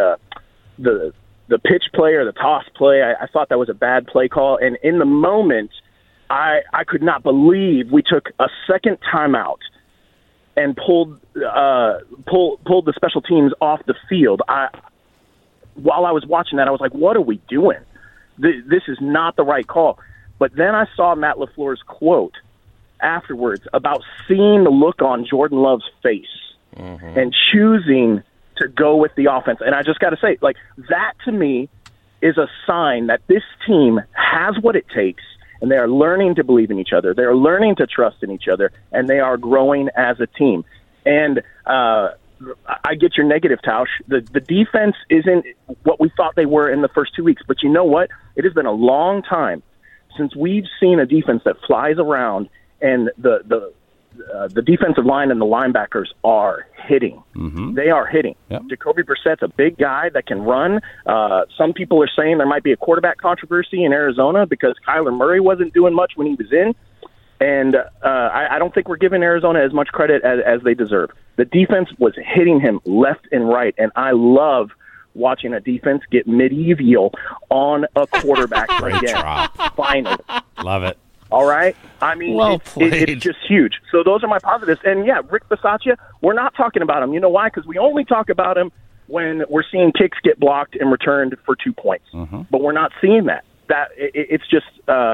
pitch play or the toss play. I thought that was a bad play call. And in the moment, I could not believe we took a second timeout and pulled the special teams off the field. While I was watching that, I was like, what are we doing? This is not the right call. But then I saw Matt LaFleur's quote afterwards about seeing the look on Jordan Love's face and choosing to go with the offense. And I just got to say, like, that to me is a sign that this team has what it takes, and they are learning to believe in each other. They are learning to trust in each other, and they are growing as a team. And I get your negative, Tausch. The defense isn't what we thought they were in the first 2 weeks. But you know what? It has been a long time since we've seen a defense that flies around, and the defensive line and the linebackers are hitting. They are hitting. Yep. Jacoby Brissett's a big guy that can run. Some people are saying there might be a quarterback controversy in Arizona because Kyler Murray wasn't doing much when he was in. And I don't think we're giving Arizona as much credit as they deserve. The defense was hitting him left and right, and I love watching a defense get medieval on a quarterback Great again. drop. Finally. Love it. All right? I mean, Well played. it's just huge. So those are my positives. And, yeah, Rick Bisaccia, we're not talking about him. You know why? Because we only talk about him when we're seeing kicks get blocked and returned for 2 points. But we're not seeing that. It's just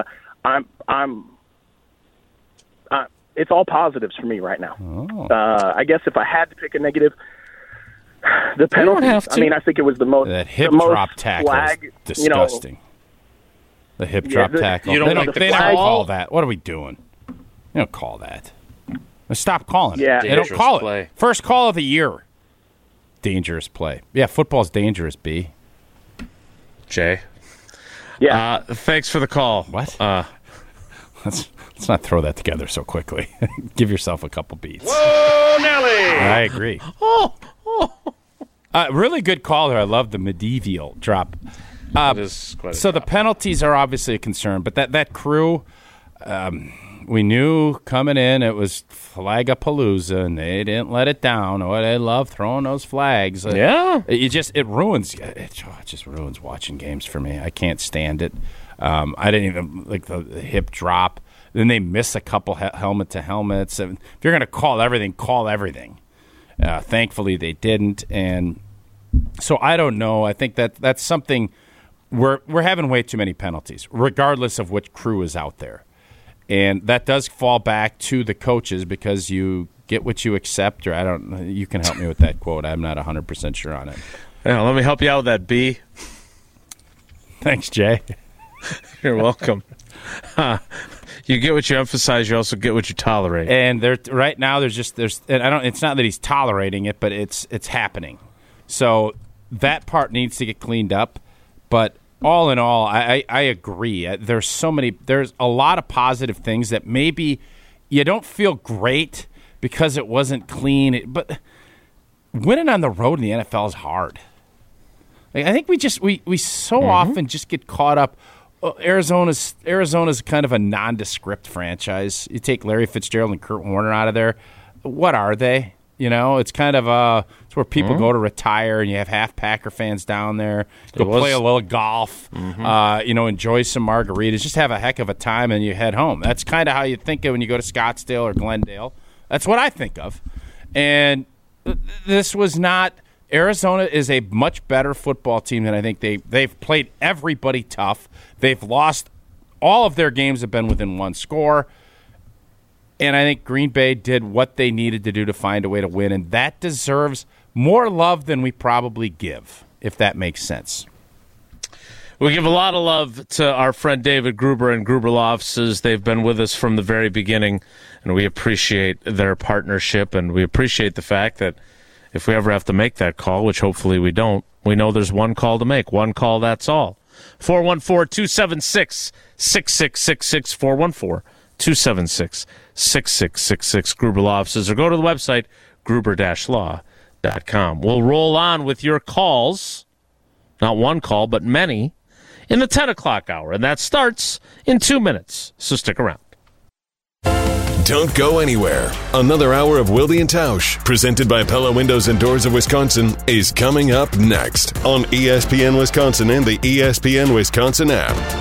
it's all positives for me right now. I guess if I had to pick a negative, the penalty. I mean, I think it was the most. That hip the most drop tackle flag, is disgusting. The hip drop tackle. you don't like the they don't flag? call that. What are we doing? You don't call that. Stop calling it. Yeah. They don't Dangerous call play. it. First call of the year. Dangerous play. Yeah, football's dangerous, B. Jay. Yeah. Thanks for the call. What? Let's not throw that together so quickly. Give yourself a couple beats. Whoa, Nelly! I agree. Really good call there. I love the medieval drop. That is quite a So the drop. penalties are obviously a concern, but that crew, we knew coming in it was Flagapalooza, and they didn't let it down. Oh, they love throwing those flags. Yeah. It ruins. It just ruins watching games for me. I can't stand it. I didn't even like the hip drop. Then they miss a couple helmet to helmets. If you're going to call everything, call everything. Thankfully, they didn't, and so I don't know. I think that's something we're having way too many penalties, regardless of which crew is out there. And that does fall back to the coaches because you get what you accept, or you can help me with that quote. I'm not 100% sure on it. Yeah, let me help you out with that, B. Thanks, Jay. You're welcome. You get what you emphasize, you also get what you tolerate. And right now there's it's not that he's tolerating it, but it's happening. So that part needs to get cleaned up. But all in all, I agree. There's a lot of positive things that maybe you don't feel great because it wasn't clean. But winning on the road in the NFL is hard. Like, I think we so often just get caught up. Arizona's kind of a nondescript franchise. You take Larry Fitzgerald and Kurt Warner out of there. What are they? It's kind of it's where people go to retire, and you have half Packer fans down there. Go play a little golf, enjoy some margaritas, just have a heck of a time, and you head home. That's kind of how you think of when you go to Scottsdale or Glendale. That's what I think of. And this was not. Arizona is a much better football team than I think they've played everybody tough. They've lost all of their games have been within one score. And I think Green Bay did what they needed to do to find a way to win, and that deserves more love than we probably give, if that makes sense. We give a lot of love to our friend David Gruber and Gruber Law Offices. They've been with us from the very beginning, and we appreciate their partnership, and we appreciate the fact that if we ever have to make that call, which hopefully we don't, we know there's one call to make. One call, that's all. 414-276-6666, 414-276-6666, Gruber Law Offices, or go to the website, gruber-law.com. We'll roll on with your calls, not one call, but many, in the 10 o'clock hour, and that starts in 2 minutes, so stick around. Don't go anywhere. Another hour of Wilde and Tausch, presented by Pella Windows and Doors of Wisconsin, is coming up next on ESPN Wisconsin and the ESPN Wisconsin app.